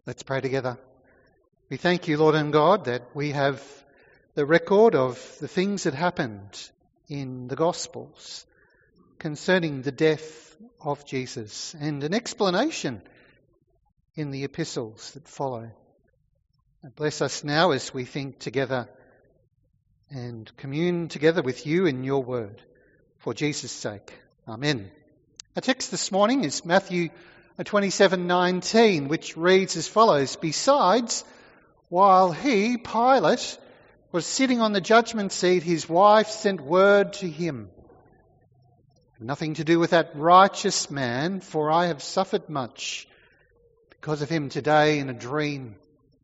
Let's pray together. We thank you, Lord and God, that we have the record of the things that happened in the Gospels concerning the death of Jesus and an explanation in the epistles that follow. Bless us now as we think together and commune together with you in your word. For Jesus' sake. Amen. Our text this morning is Matthew 27:19, which reads as follows: Besides, while he, Pilate, was sitting on the judgment seat, his wife sent word to him, "Nothing to do with that righteous man, for I have suffered much because of him today in a dream."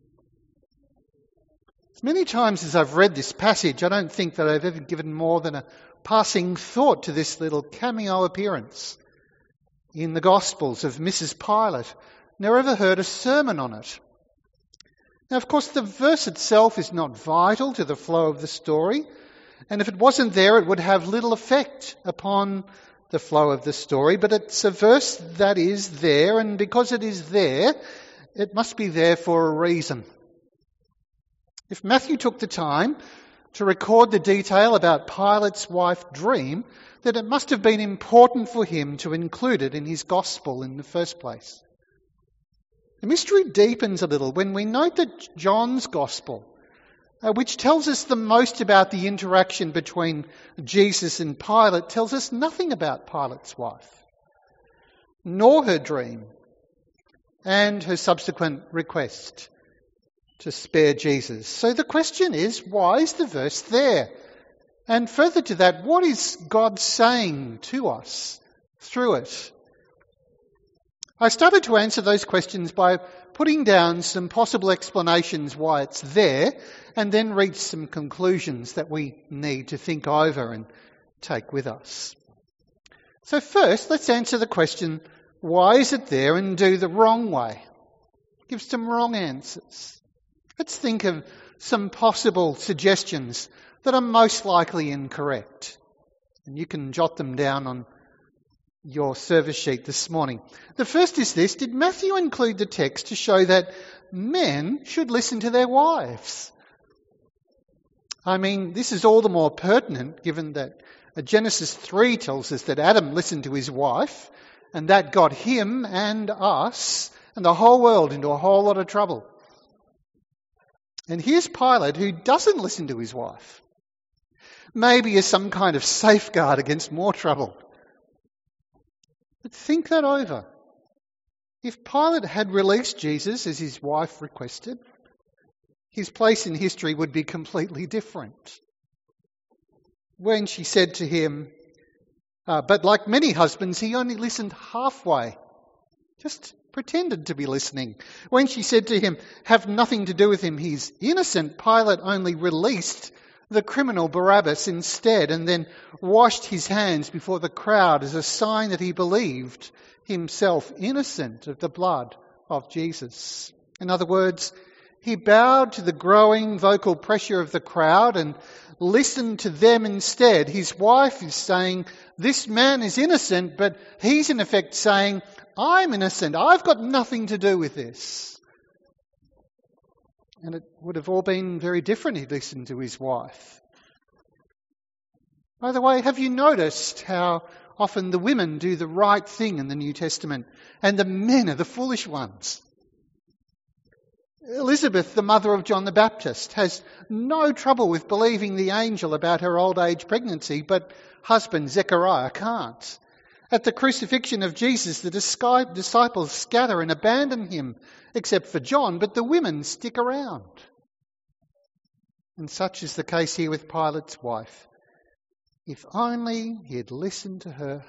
As many times as I've read this passage, I don't think that I've ever given more than a passing thought to this little cameo appearance in the Gospels of Mrs. Pilate. Never ever heard a sermon on it. Now, of course, the verse itself is not vital to the flow of the story, and if it wasn't there, it would have little effect upon the flow of the story, but it's a verse that is there, and because it is there, it must be there for a reason. If Matthew took the time to record the detail about Pilate's wife's dream, then it must have been important for him to include it in his gospel in the first place. The mystery deepens a little when we note that John's gospel, which tells us the most about the interaction between Jesus and Pilate, tells us nothing about Pilate's wife, nor her dream, and her subsequent request to spare Jesus. So the question is, why is the verse there? And further to that, what is God saying to us through it? I started to answer those questions by putting down some possible explanations why it's there, and then reach some conclusions that we need to think over and take with us. So first, let's answer the question, why is it there, and do the wrong way? Give some wrong answers. Let's think of some possible suggestions that are most likely incorrect. And you can jot them down on your service sheet this morning. The first is this: did Matthew include the text to show that men should listen to their wives? I mean, this is all the more pertinent given that Genesis 3 tells us that Adam listened to his wife, and that got him and us and the whole world into a whole lot of trouble. And here's Pilate, who doesn't listen to his wife, maybe as some kind of safeguard against more trouble. But think that over. If Pilate had released Jesus as his wife requested, his place in history would be completely different. When she said to him, but like many husbands, he only listened halfway, just pretended to be listening. When she said to him, have nothing to do with him, he's innocent, Pilate only released the criminal Barabbas instead, and then washed his hands before the crowd as a sign that he believed himself innocent of the blood of Jesus. In other words, he bowed to the growing vocal pressure of the crowd and listened to them instead. His wife is saying, this man is innocent, but he's in effect saying, I'm innocent. I've got nothing to do with this. And it would have all been very different if he listened to his wife. By the way, have you noticed how often the women do the right thing in the New Testament and the men are the foolish ones? Elizabeth, the mother of John the Baptist, has no trouble with believing the angel about her old age pregnancy, but husband Zechariah can't. At the crucifixion of Jesus, the disciples scatter and abandon him, except for John, but the women stick around. And such is the case here with Pilate's wife. If only he had listened to her.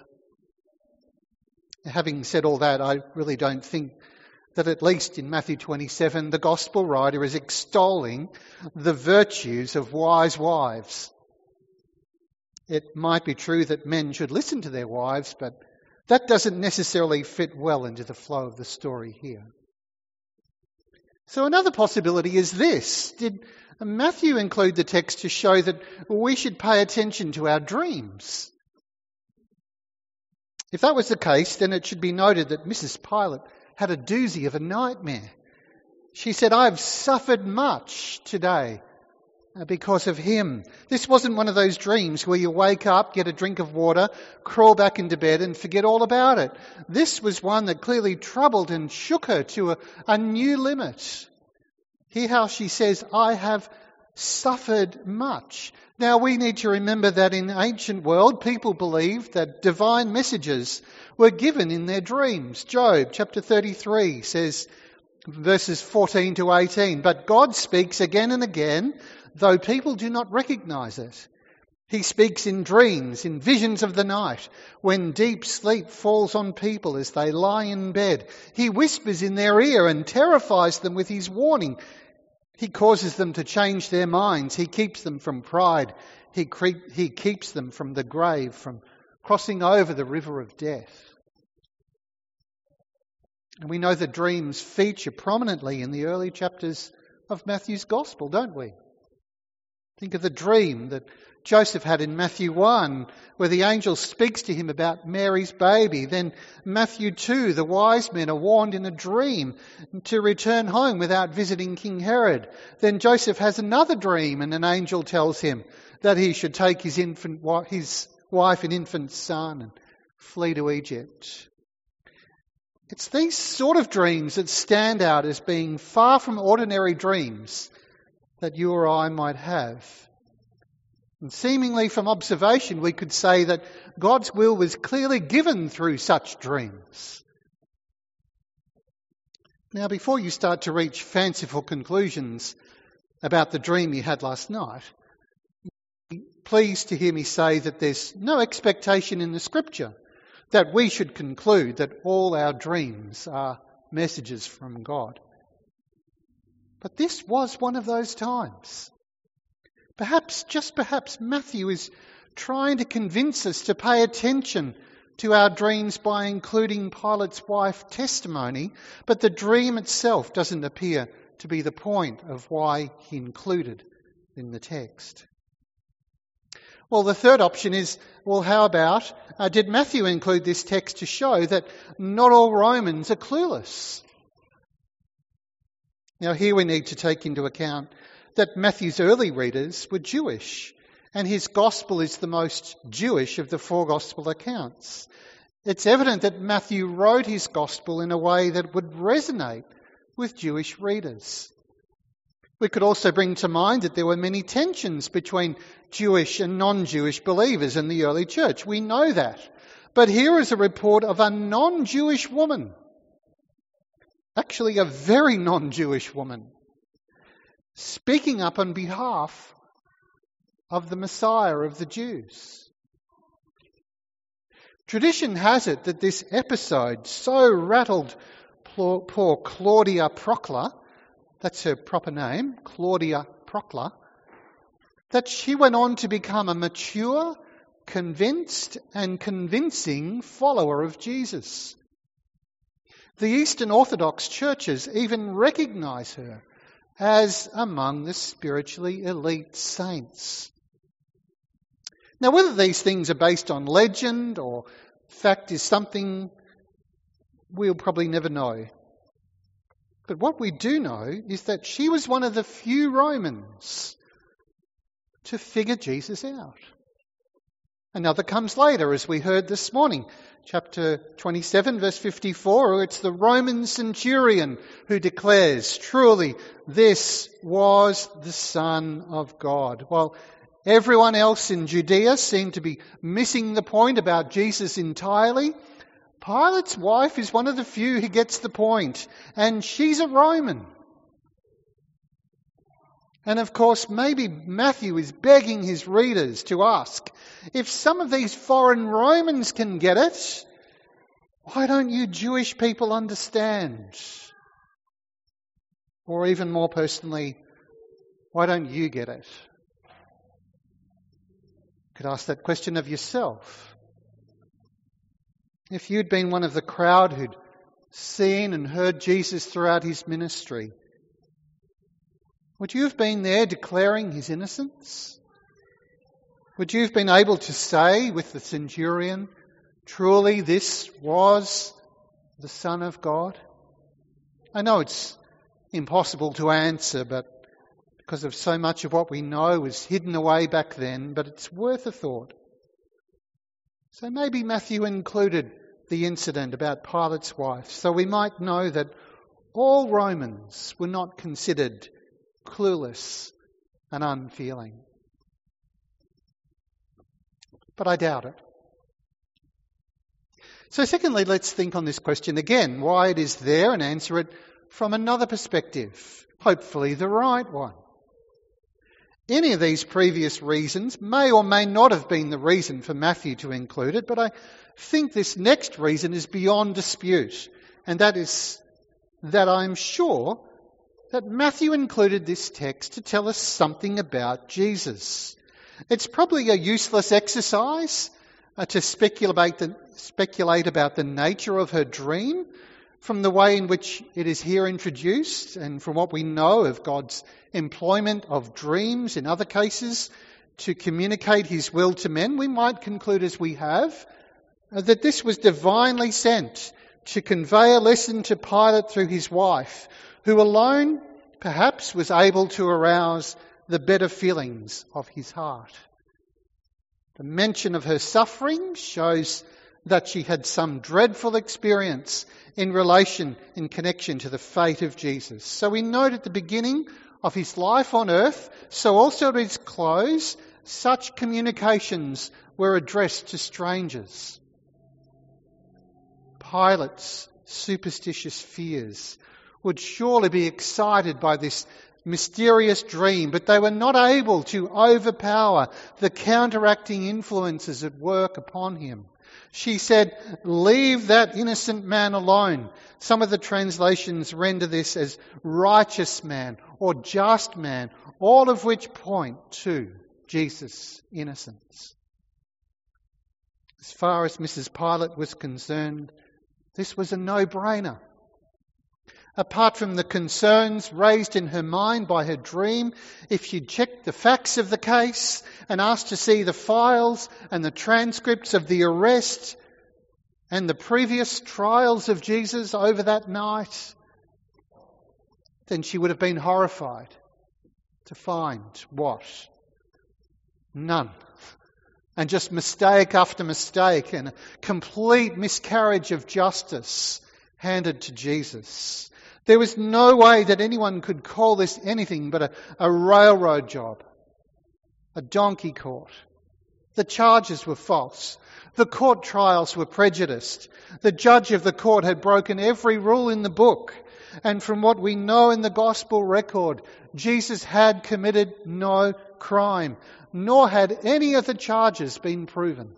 Having said all that, I really don't think that at least in Matthew 27, the gospel writer is extolling the virtues of wise wives. It might be true that men should listen to their wives, but that doesn't necessarily fit well into the flow of the story here. So another possibility is this: did Matthew include the text to show that we should pay attention to our dreams? If that was the case, then it should be noted that Mrs. Pilate had a doozy of a nightmare. She said, I've suffered much today because of him. This wasn't one of those dreams where you wake up, get a drink of water, crawl back into bed and forget all about it. This was one that clearly troubled and shook her to a new limit. Hear how she says, I have suffered much. Now we need to remember that in the ancient world, people believed that divine messages were given in their dreams. Job chapter 33 says, verses 14 to 18, but God speaks again and again, though people do not recognize it. He speaks in dreams, in visions of the night, when deep sleep falls on people as they lie in bed. He whispers in their ear and terrifies them with his warning. He causes them to change their minds. He keeps them from pride. He keeps them from the grave, from crossing over the river of death. And we know that dreams feature prominently in the early chapters of Matthew's Gospel, don't we? Think of the dream that Joseph had in Matthew 1, where the angel speaks to him about Mary's baby. Then Matthew 2, the wise men are warned in a dream to return home without visiting King Herod. Then Joseph has another dream and an angel tells him that he should take his wife and infant son and flee to Egypt. It's these sort of dreams that stand out as being far from ordinary dreams that you or I might have. And seemingly from observation, we could say that God's will was clearly given through such dreams. Now, before you start to reach fanciful conclusions about the dream you had last night, please to hear me say that there's no expectation in the Scripture that we should conclude that all our dreams are messages from God. But this was one of those times. Perhaps, just perhaps, Matthew is trying to convince us to pay attention to our dreams by including Pilate's wife's testimony, but the dream itself doesn't appear to be the point of why he included in the text. Well, the third option is, well, how about, did Matthew include this text to show that not all Romans are clueless? Now, here we need to take into account that Matthew's early readers were Jewish, and his gospel is the most Jewish of the four gospel accounts. It's evident that Matthew wrote his gospel in a way that would resonate with Jewish readers. We could also bring to mind that there were many tensions between Jewish and non-Jewish believers in the early church. We know that. But here is a report of a non-Jewish woman, actually a very non-Jewish woman, speaking up on behalf of the Messiah of the Jews. Tradition has it that this episode so rattled poor Claudia Procla, that's her proper name, Claudia Procla, that she went on to become a mature, convinced and convincing follower of Jesus. The Eastern Orthodox churches even recognise her as among the spiritually elite saints. Now, whether these things are based on legend or fact is something we'll probably never know. But what we do know is that she was one of the few Romans to figure Jesus out. Another comes later, as we heard this morning. Chapter 27, verse 54, it's the Roman centurion who declares, truly, this was the Son of God. While everyone else in Judea seemed to be missing the point about Jesus entirely, Pilate's wife is one of the few who gets the point, and she's a Roman. And of course, maybe Matthew is begging his readers to ask, if some of these foreign Romans can get it, why don't you Jewish people understand? Or even more personally, why don't you get it? You could ask that question of yourself. If you'd been one of the crowd who'd seen and heard Jesus throughout his ministry, would you have been there declaring his innocence? Would you have been able to say with the centurion, truly this was the Son of God? I know it's impossible to answer, but because of so much of what we know was hidden away back then, but it's worth a thought. So maybe Matthew included the incident about Pilate's wife, so we might know that all Romans were not considered clueless and unfeeling. But I doubt it. So secondly, let's think on this question again, why it is there, and answer it from another perspective, hopefully the right one. Any of these previous reasons may or may not have been the reason for Matthew to include it, but I think this next reason is beyond dispute, and that is that I'm sure that Matthew included this text to tell us something about Jesus. It's probably a useless exercise to speculate about the nature of her dream from the way in which it is here introduced and from what we know of God's employment of dreams in other cases to communicate his will to men. We might conclude, as we have, that this was divinely sent to convey a lesson to Pilate through his wife, who alone perhaps was able to arouse the better feelings of his heart. The mention of her suffering shows that she had some dreadful experience in connection to the fate of Jesus. So we note at the beginning of his life on earth, so also at his close, such communications were addressed to strangers. Pilate's superstitious fears would surely be excited by this mysterious dream, but they were not able to overpower the counteracting influences at work upon him. She said, "Leave that innocent man alone." Some of the translations render this as righteous man or just man, all of which point to Jesus' innocence. As far as Mrs. Pilate was concerned, this was a no-brainer. Apart from the concerns raised in her mind by her dream, if she'd checked the facts of the case and asked to see the files and the transcripts of the arrest and the previous trials of Jesus over that night, then she would have been horrified to find what? None. And just mistake after mistake and a complete miscarriage of justice handed to Jesus. There was no way that anyone could call this anything but a railroad job, a donkey court. The charges were false. The court trials were prejudiced. The judge of the court had broken every rule in the book. And from what we know in the gospel record, Jesus had committed no crime, nor had any of the charges been proven.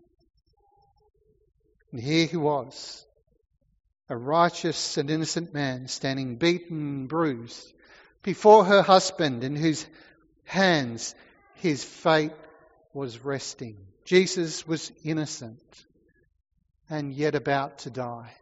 And here he was, a righteous and innocent man standing beaten and bruised before her husband, in whose hands his fate was resting. Jesus was innocent and yet about to die.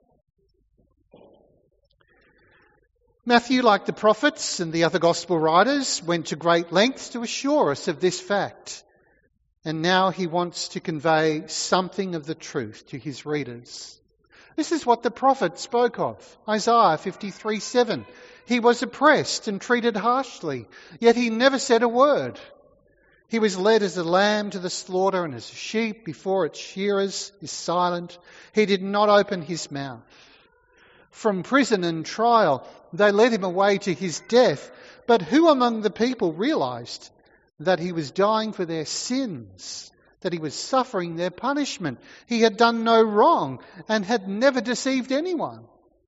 Matthew, like the prophets and the other gospel writers, went to great lengths to assure us of this fact. And now he wants to convey something of the truth to his readers. This is what the prophet spoke of. Isaiah 53:7. He was oppressed and treated harshly, yet he never said a word. He was led as a lamb to the slaughter, and as a sheep before its shearers is silent, he did not open his mouth. From prison and trial, they led him away to his death. But who among the people realized that he was dying for their sins, that he was suffering their punishment? He had done no wrong and had never deceived anyone.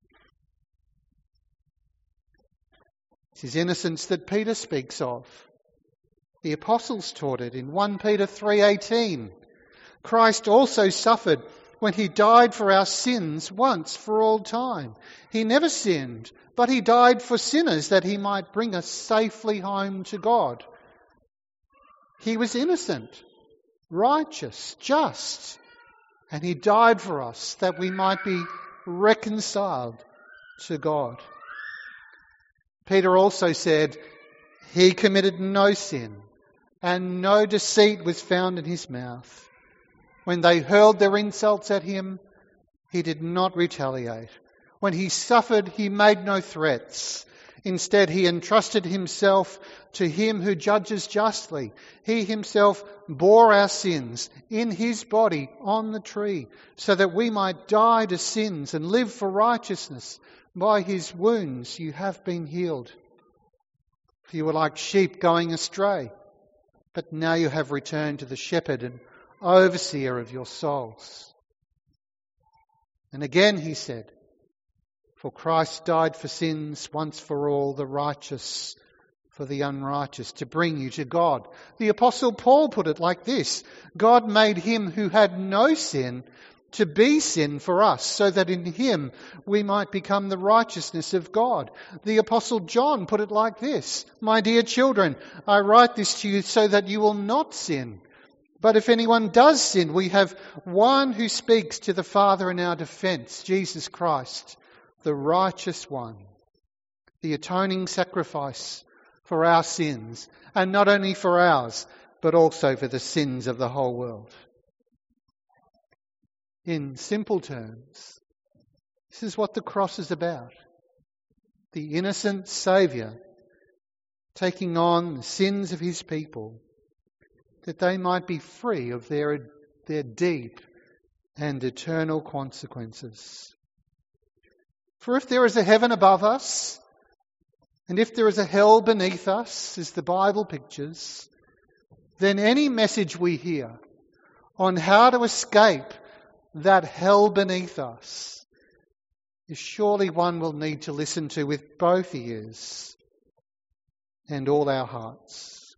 It's his innocence that Peter speaks of. The apostles taught it in 1 Peter 3:18. Christ also suffered when he died for our sins once for all time. He never sinned, but he died for sinners that he might bring us safely home to God. He was innocent, righteous, just, and he died for us that we might be reconciled to God. Peter also said he committed no sin and no deceit was found in his mouth. When they hurled their insults at him, he did not retaliate. When he suffered, he made no threats. Instead, he entrusted himself to him who judges justly. He himself bore our sins in his body on the tree, so that we might die to sins and live for righteousness. By his wounds you have been healed. For you were like sheep going astray, but now you have returned to the shepherd and overseer of your souls. And again he said, for Christ died for sins once for all, the righteous for the unrighteous, to bring you to God. The Apostle Paul put it like this: God made him who had no sin to be sin for us, so that in him we might become the righteousness of God. The Apostle John put it like this: my dear children, I write this to you so that you will not sin. But if anyone does sin, we have one who speaks to the Father in our defence, Jesus Christ, the righteous one, the atoning sacrifice for our sins, and not only for ours, but also for the sins of the whole world. In simple terms, this is what the cross is about. The innocent Saviour taking on the sins of his people, that they might be free of their deep and eternal consequences. For if there is a heaven above us, and if there is a hell beneath us, as the Bible pictures, then any message we hear on how to escape that hell beneath us is surely one we'll need to listen to with both ears and all our hearts.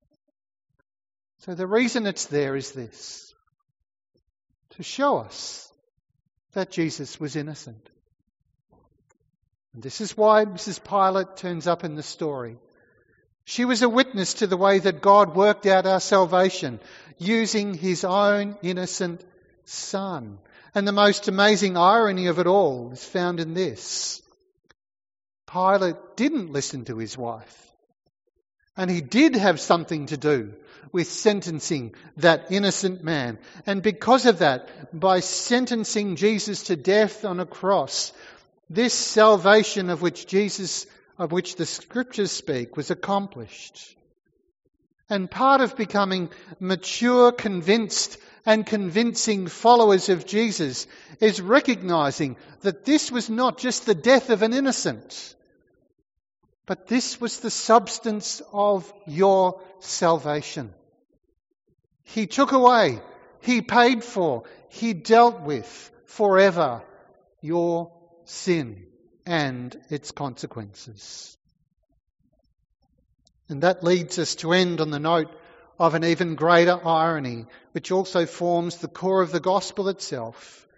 So the reason it's there is this: to show us that Jesus was innocent. And this is why Mrs. Pilate turns up in the story. She was a witness to the way that God worked out our salvation using his own innocent Son. And the most amazing irony of it all is found in this: Pilate didn't listen to his wife. And he did have something to do with sentencing that innocent man. And because of that, by sentencing Jesus to death on a cross, this salvation of which the Scriptures speak was accomplished. And part of becoming mature, convinced and convincing followers of Jesus is recognising that this was not just the death of an innocent, but this was the substance of your salvation. He took away, he paid for, he dealt with forever your sin and its consequences. And that leads us to end on the note of an even greater irony, which also forms the core of the gospel itself.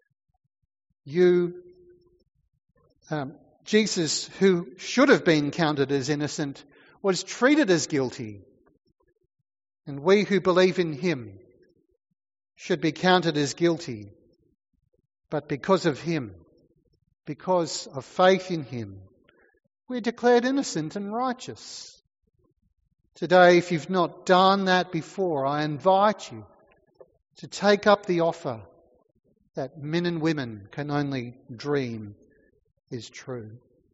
Jesus, who should have been counted as innocent, was treated as guilty. And we who believe in him should be counted as guilty. But because of him, because of faith in him, we're declared innocent and righteous. Today, if you've not done that before, I invite you to take up the offer that men and women can only dream is true.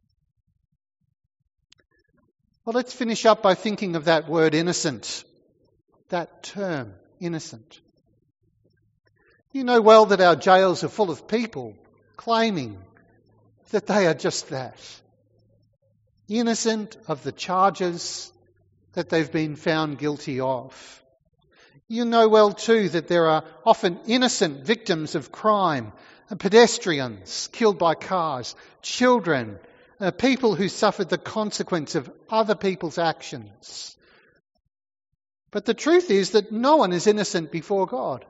Well, let's finish up by thinking of that word innocent, that term, innocent. You know well that our jails are full of people claiming that they are just that, innocent of the charges that they've been found guilty of. You know well too that there are often innocent victims of crime, pedestrians killed by cars, children, people who suffered the consequence of other people's actions. But the truth is that no one is innocent before God.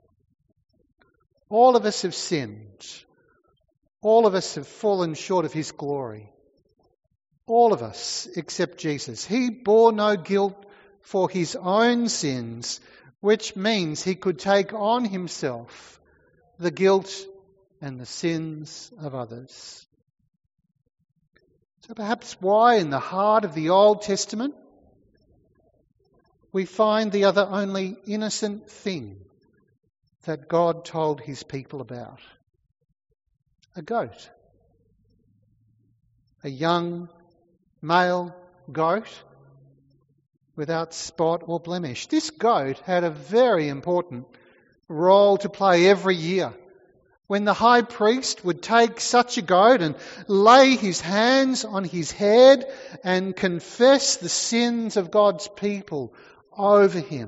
All of us have sinned. All of us have fallen short of his glory. All of us except Jesus. He bore no guilt for his own sins, which means he could take on himself the guilt and the sins of others. So perhaps why in the heart of the Old Testament we find the other only innocent thing that God told his people about: a goat, a young male goat without spot or blemish. This goat had a very important role to play every year. When the high priest would take such a goat and lay his hands on his head and confess the sins of God's people over him.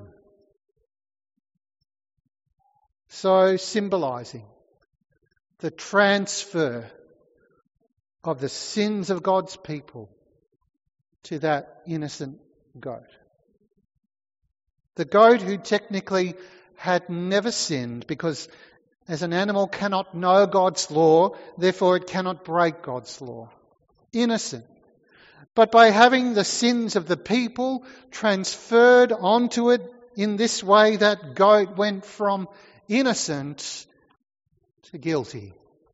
So symbolising the transfer of the sins of God's people to that innocent goat. The goat who technically had never sinned, because as an animal cannot know God's law, therefore it cannot break God's law. Innocent. But by having the sins of the people transferred onto it in this way, that goat went from innocent to guilty.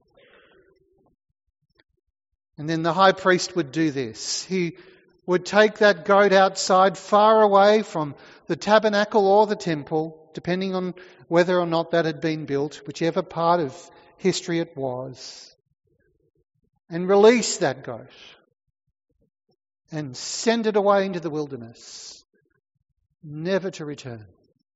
And then the high priest would do this. He would take that goat outside, far away from the tabernacle or the temple, depending on whether or not that had been built, whichever part of history it was, and release that goat and send it away into the wilderness, never to return.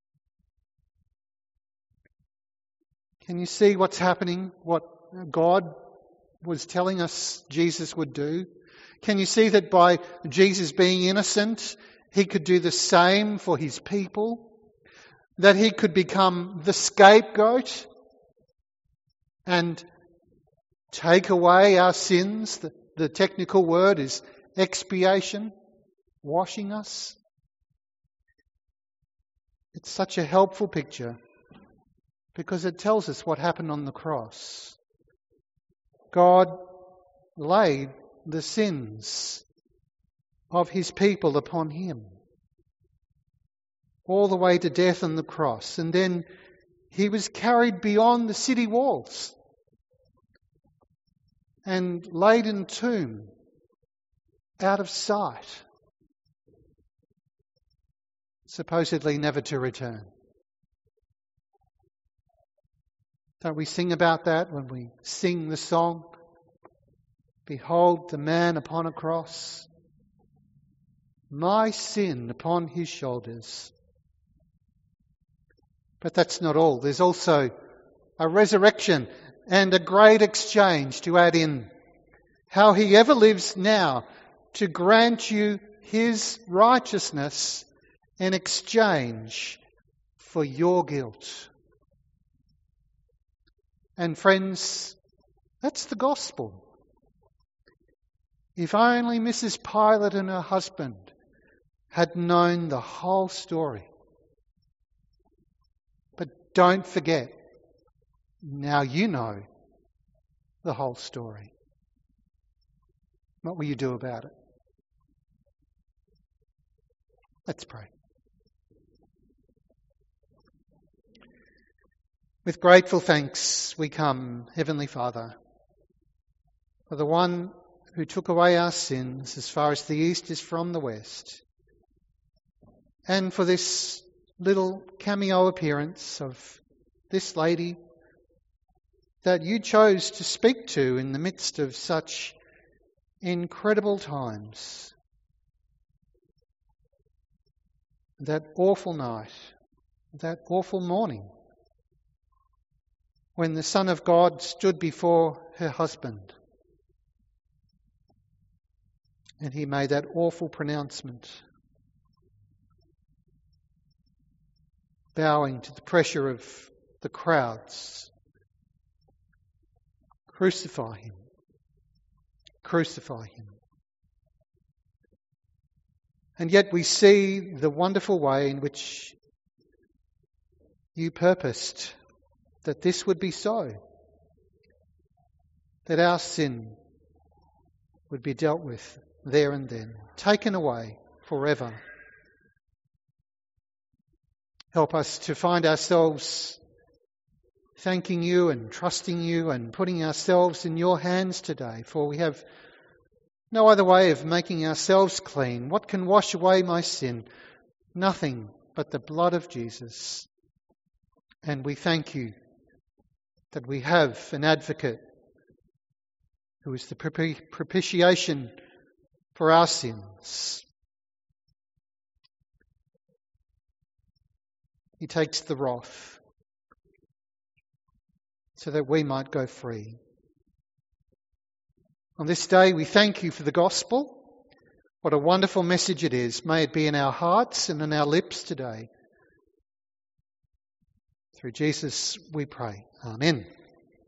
Can you see what's happening, what God was telling us Jesus would do? Can you see that by Jesus being innocent, he could do the same for his people? That he could become the scapegoat and take away our sins. The technical word is expiation, washing us. It's such a helpful picture because it tells us what happened on the cross. God laid the sins of his people upon him, all the way to death on the cross. And then he was carried beyond the city walls and laid in a tomb out of sight, supposedly never to return. Don't we sing about that when we sing the song, "Behold the man upon a cross, my sin upon his shoulders"? But that's not all. There's also a resurrection and a great exchange to add in. How he ever lives now to grant you his righteousness in exchange for your guilt. And friends, that's the gospel. If only Mrs. Pilate and her husband had known the whole story. But don't forget, now you know the whole story. What will you do about it? Let's pray. With grateful thanks we come, Heavenly Father, for the one who took away our sins as far as the east is from the west, and for this little cameo appearance of this lady that you chose to speak to in the midst of such incredible times. That awful night, that awful morning, when the Son of God stood before her husband and he made that awful pronouncement, bowing to the pressure of the crowds. Crucify him. Crucify him. And yet we see the wonderful way in which you purposed that this would be so. That our sin would be dealt with there and then, taken away forever. Help us to find ourselves thanking you and trusting you and putting ourselves in your hands today, for we have no other way of making ourselves clean. What can wash away my sin? Nothing but the blood of Jesus. And we thank you that we have an advocate who is the propitiation for our sins. He takes the wrath so that we might go free. On this day, we thank you for the gospel. What a wonderful message it is. May it be in our hearts and in our lips today. Through Jesus we pray. Amen.